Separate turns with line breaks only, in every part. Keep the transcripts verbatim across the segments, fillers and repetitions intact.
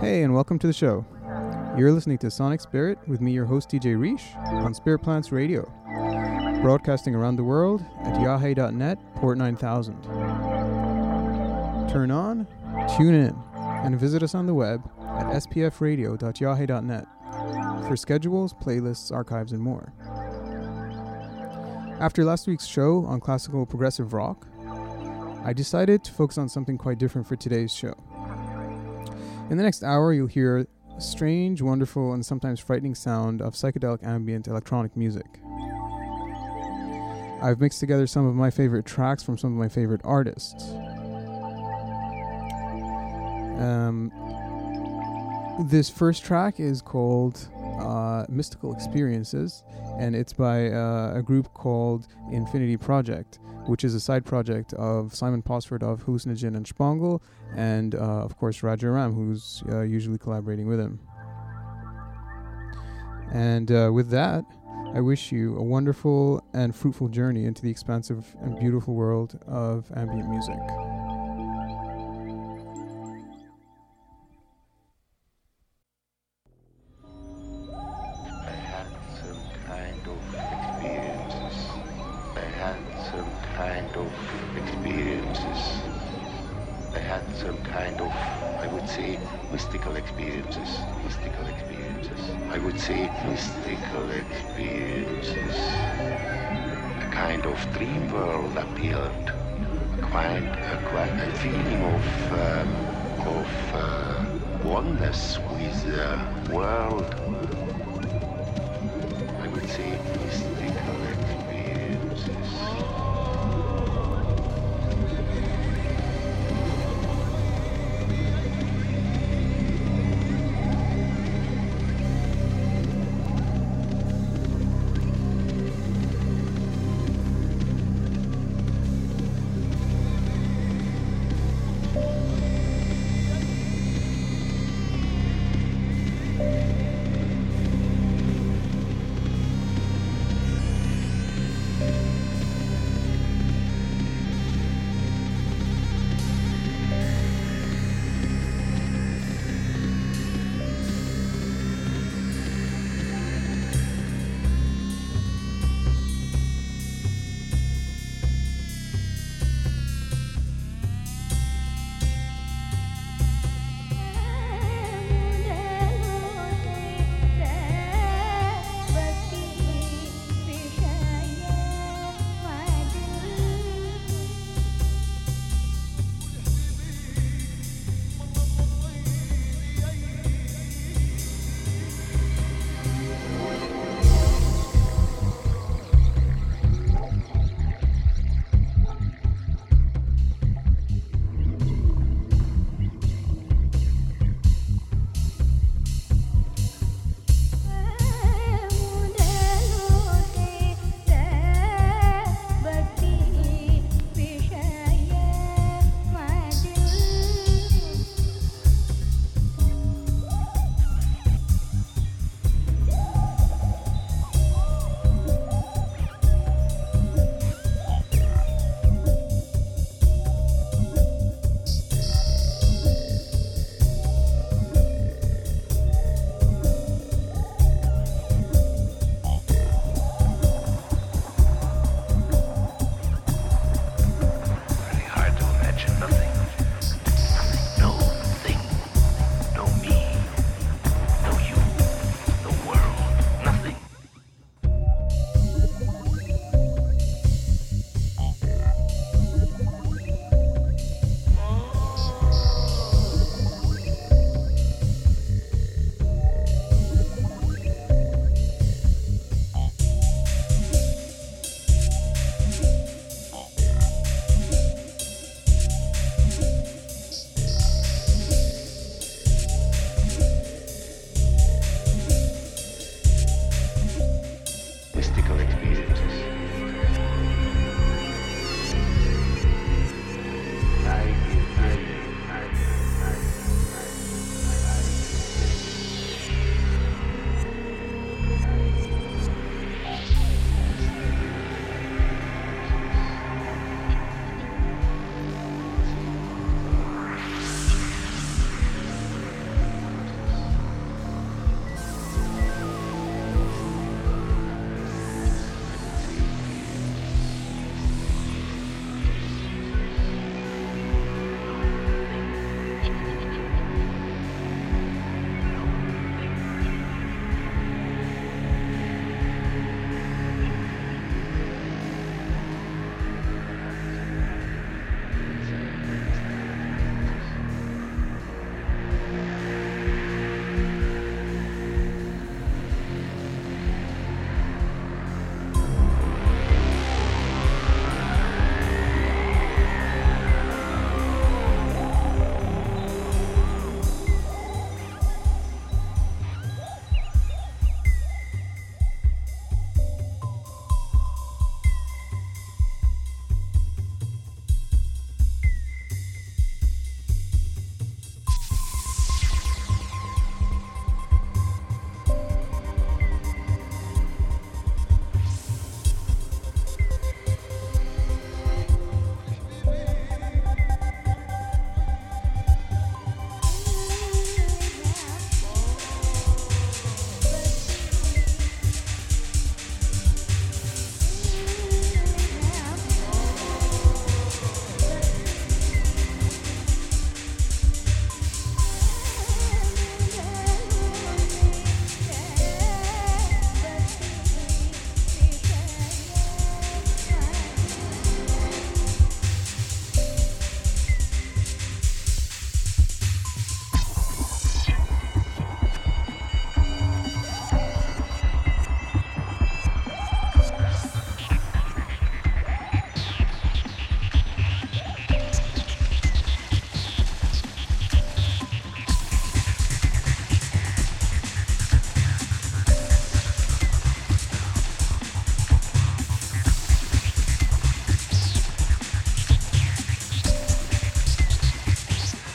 Hey, and welcome to the show. You're listening to Sonic Spirit with me, your host D J Rish, on Spirit Plants Radio, broadcasting around the world at yahe dot net, port nine thousand. Turn on, tune in, and visit us on the web at s p f radio dot yahe dot net for schedules, playlists, archives, and more. After last week's show on classical progressive rock, I decided to focus on something quite different for today's show. In the next hour, you'll hear a strange, wonderful, and sometimes frightening sound of psychedelic ambient electronic music. I've mixed together some of my favorite tracks from some of my favorite artists. Um, this first track is called uh, Mystical Experiences, and it's by uh, a group called Infinity Project, which is a side project of Simon Posford of Hallucinogen and Spangle, and uh, of course Raja Ram, who's uh, usually collaborating with him. And uh, with that, I wish you a wonderful and fruitful journey into the expansive and beautiful world of ambient music.
Mystical experiences, mystical experiences. I would say mystical experiences. A kind of dream world appeared. A quite, a quite a feeling of um, of uh, oneness with the world. I would say mystical experiences.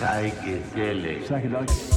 Psychedelic.
Psychedelic.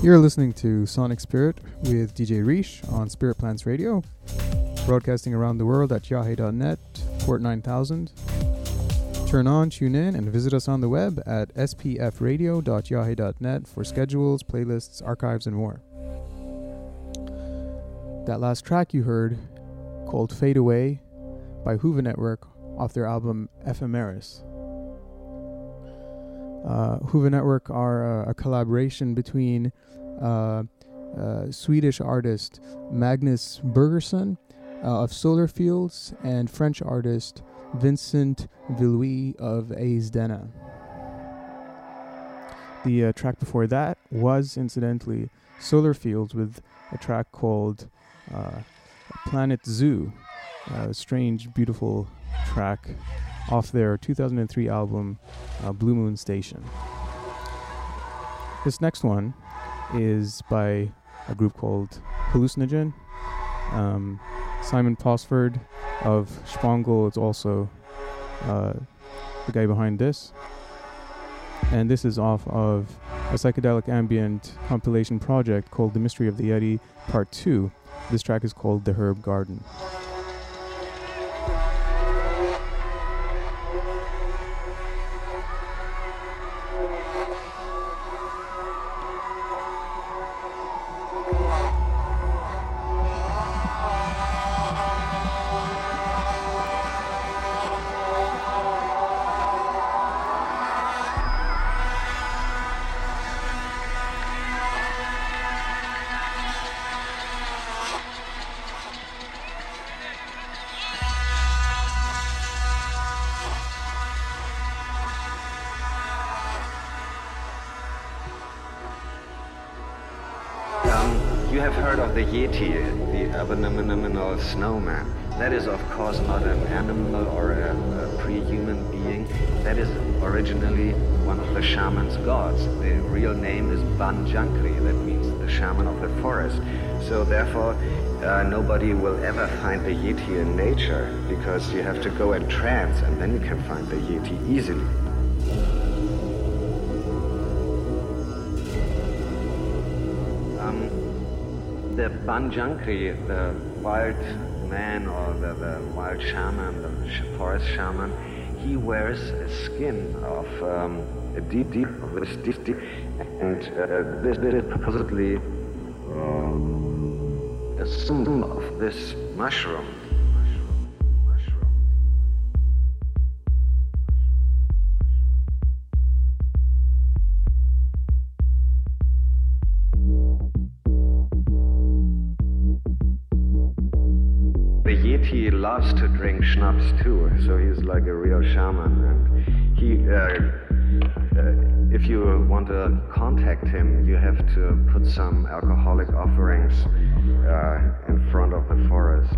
You're listening to Sonic Spirit with D J Rish on Spirit Plants Radio, broadcasting around the world at yahe dot net, port nine thousand. Turn on, tune in, and visit us on the web at s p f radio dot yahe dot net for schedules, playlists, archives, and more. That last track you heard, called Fade Away by Hoover Network off their album Ephemeris. Uh, Hoover Network are uh, a collaboration between uh, uh, Swedish artist Magnus Bergerson uh, of Solar Fields and French artist Vincent Villouis of Aesdena. The uh, track before that was, incidentally, Solar Fields with a track called uh, Planet Zoo, a strange, beautiful track off their two thousand three album uh, Blue Moon Station. This next one is by a group called Hallucinogen. Um, Simon Posford of Spongel is also uh, the guy behind this. And this is off of a psychedelic ambient compilation project called The Mystery of the Yeti Part two. This track is called The Herb Garden.
You have heard of the Yeti, the abominable snowman. That is, of course, not an animal or a, a pre-human being. That is originally one of the shaman's gods. The real name is Ban Jankri, that means the shaman of the forest. So therefore, uh, nobody will ever find the Yeti in nature, because you have to go in trance and then you can find the Yeti easily. The Ban Jankri, the wild man or the, the wild shaman, the sh- forest shaman, he wears a skin of um, a deep, deep, deep, deep, and uh, this is supposedly um, a symbol of this mushroom. He loves to drink schnapps too, so he's like a real shaman. And he, uh, uh, if you want to contact him, you have to put some alcoholic offerings uh, in front of the forest.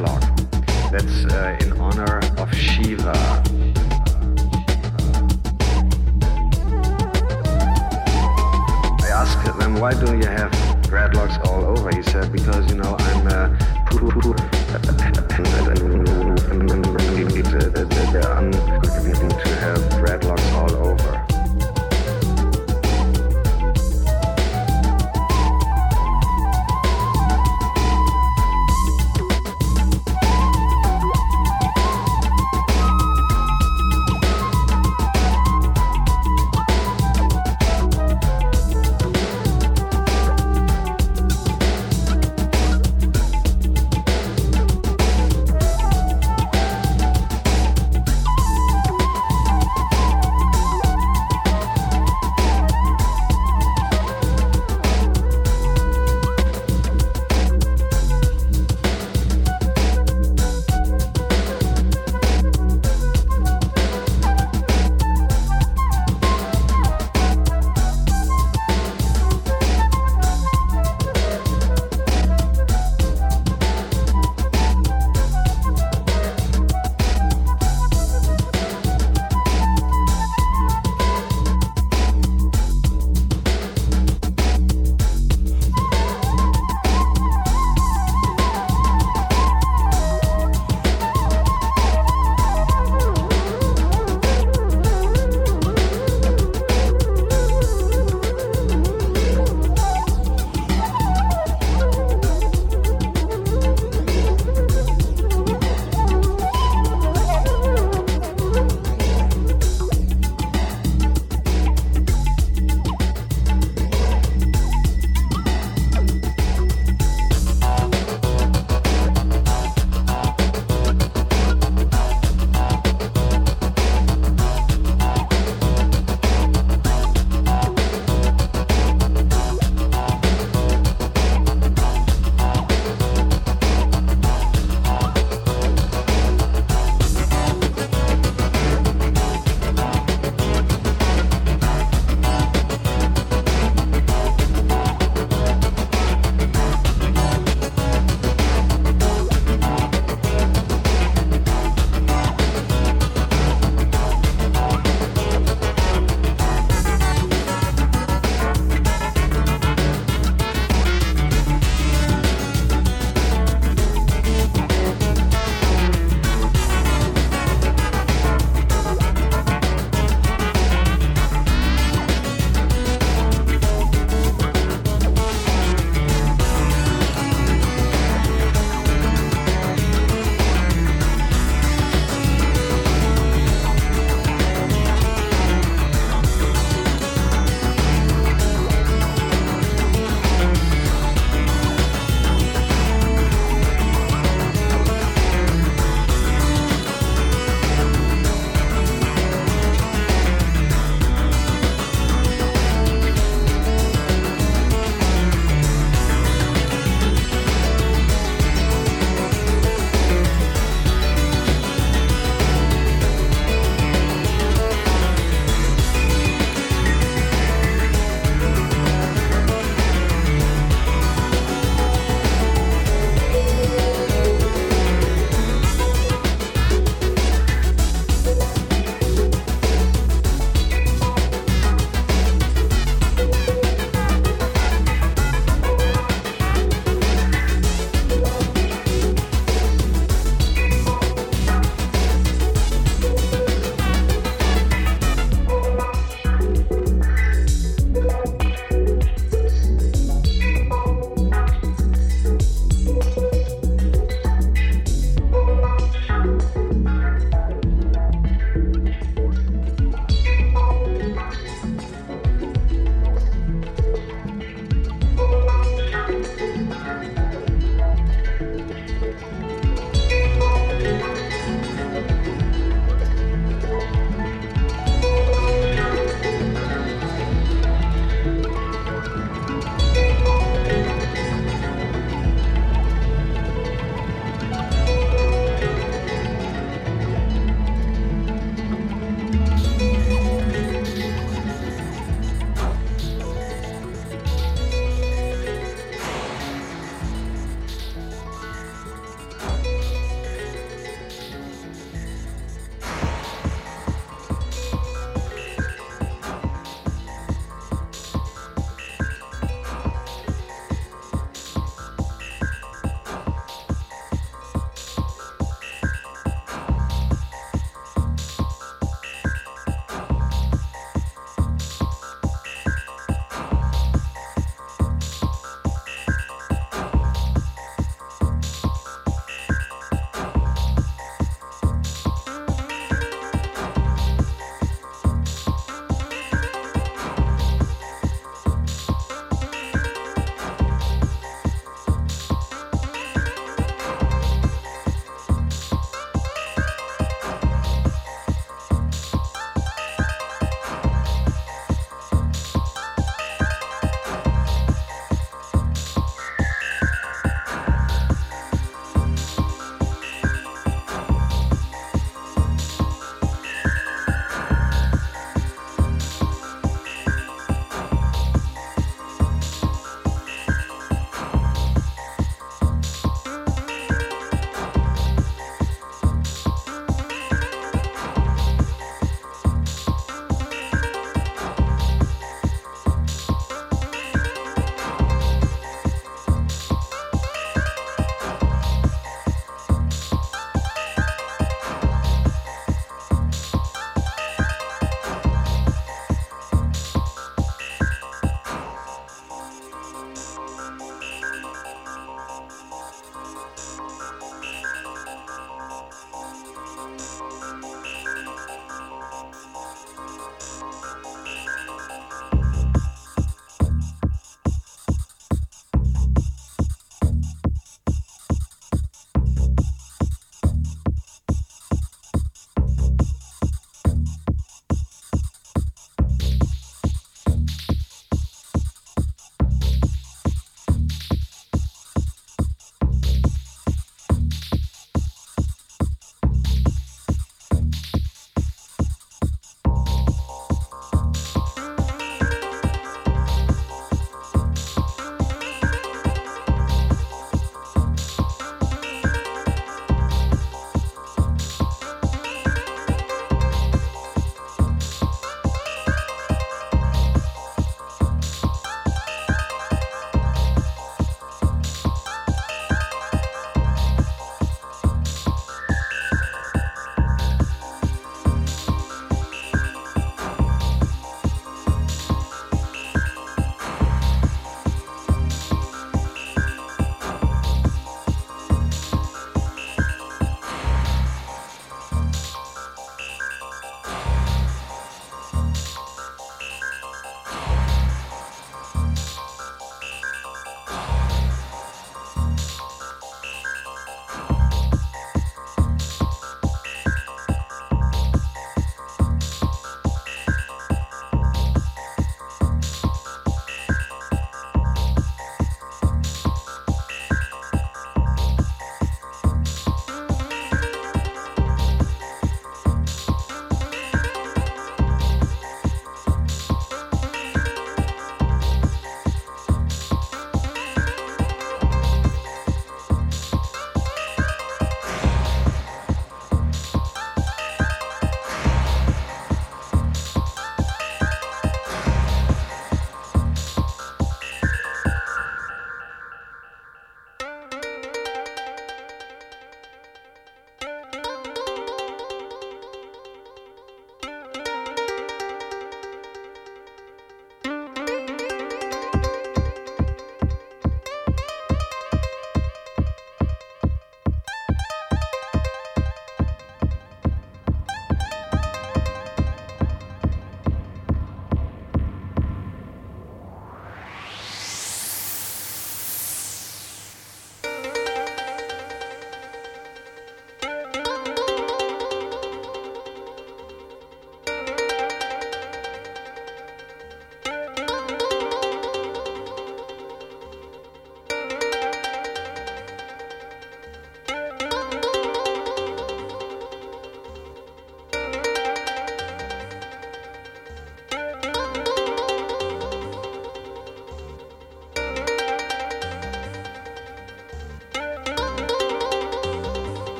dreadlock. That's uh, in honor of Shiva. I asked them, why do you have dreadlocks all over? He said, because, you know, I'm uh, to have dreadlocks all over.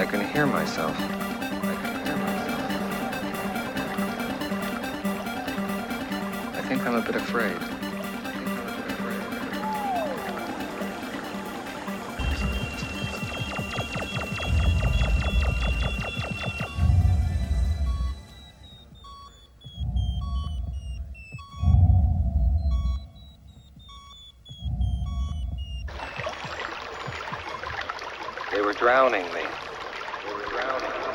I can hear myself. I can hear myself. I think I'm a bit afraid. They were drowning me. They were drowning me.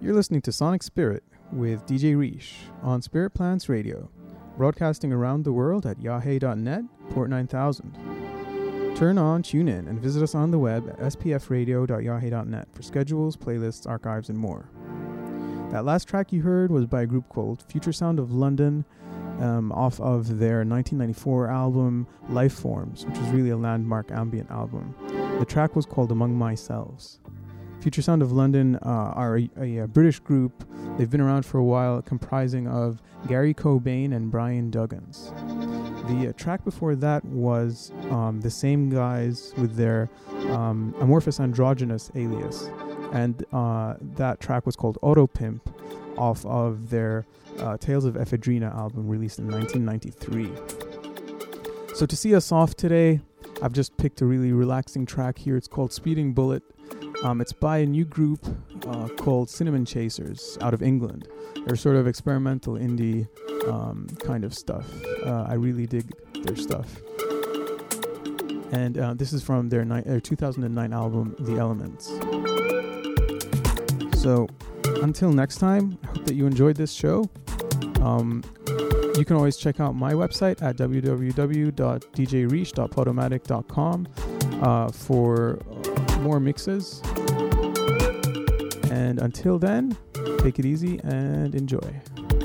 You're listening to Sonic Spirit with D J Rish on Spirit Plants Radio, broadcasting around the world at yahey dot net, port nine thousand. Turn on, tune in, and visit us on the web at s p f radio dot yahey dot net for schedules, playlists, archives, and more. That last track you heard was by a group called Future Sound of London, um, off of their nineteen ninety-four album Life Forms, which was really a landmark ambient album. The track was called Among Myselves. Future Sound of London uh, are a, a, a British group. They've been around for a while, comprising of Gary Cobain and Brian Duggins. The uh, track before that was um, the same guys with their um, Amorphous Androgynous alias, and uh, that track was called Auto Pimp, off of their uh, Tales of Ephedrina album released in nineteen ninety-three. So to see us off today, I've just picked a really relaxing track here. It's called Speeding Bullet. Um, it's by a new group uh, called Cinnamon Chasers out of England. They're sort of experimental indie um, kind of stuff. Uh, I really dig their stuff. And uh, this is from their, ni- their two thousand nine album, The Elements. So until next time, I hope that you enjoyed this show. Um, you can always check out my website at w w w dot d j rish dot podomatic dot com uh, for more mixes. And until then, take it easy and enjoy.